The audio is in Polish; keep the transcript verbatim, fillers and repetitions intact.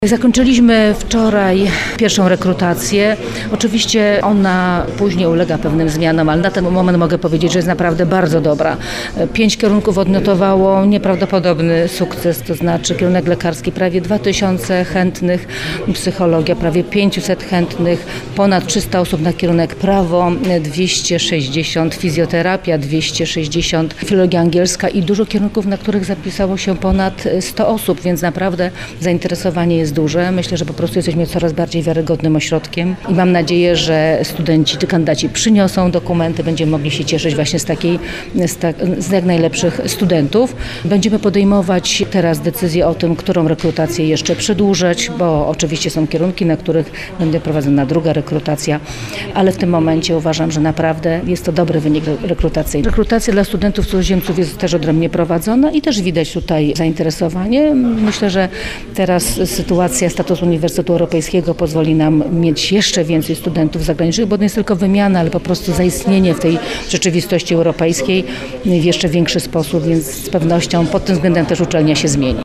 Zakończyliśmy wczoraj pierwszą rekrutację. Oczywiście ona później ulega pewnym zmianom, ale na ten moment mogę powiedzieć, że jest naprawdę bardzo dobra. Pięć kierunków odnotowało nieprawdopodobny sukces, to znaczy kierunek lekarski prawie dwa tysiące chętnych, psychologia prawie pięćset chętnych, ponad trzysta osób na kierunek prawo, dwieście sześćdziesiąt fizjoterapia, dwieście sześćdziesiąt filologia angielska i dużo kierunków, na których zapisało się ponad sto osób, więc naprawdę zainteresowanie jest duże. Myślę, że po prostu jesteśmy coraz bardziej wiarygodnym ośrodkiem i mam nadzieję, że studenci czy kandydaci przyniosą dokumenty, będziemy mogli się cieszyć właśnie z takiej, z, tak, z jak najlepszych studentów. Będziemy podejmować teraz decyzję o tym, którą rekrutację jeszcze przedłużyć, bo oczywiście są kierunki, na których będzie prowadzona druga rekrutacja, ale w tym momencie uważam, że naprawdę jest to dobry wynik rekrutacyjny. Rekrutacja dla studentów cudzoziemców jest też odrębnie prowadzona i też widać tutaj zainteresowanie. Myślę, że teraz sytuacja Status Uniwersytetu Europejskiego pozwoli nam mieć jeszcze więcej studentów zagranicznych, bo to nie jest tylko wymiana, ale po prostu zaistnienie w tej rzeczywistości europejskiej w jeszcze większy sposób, więc z pewnością pod tym względem też uczelnia się zmieni.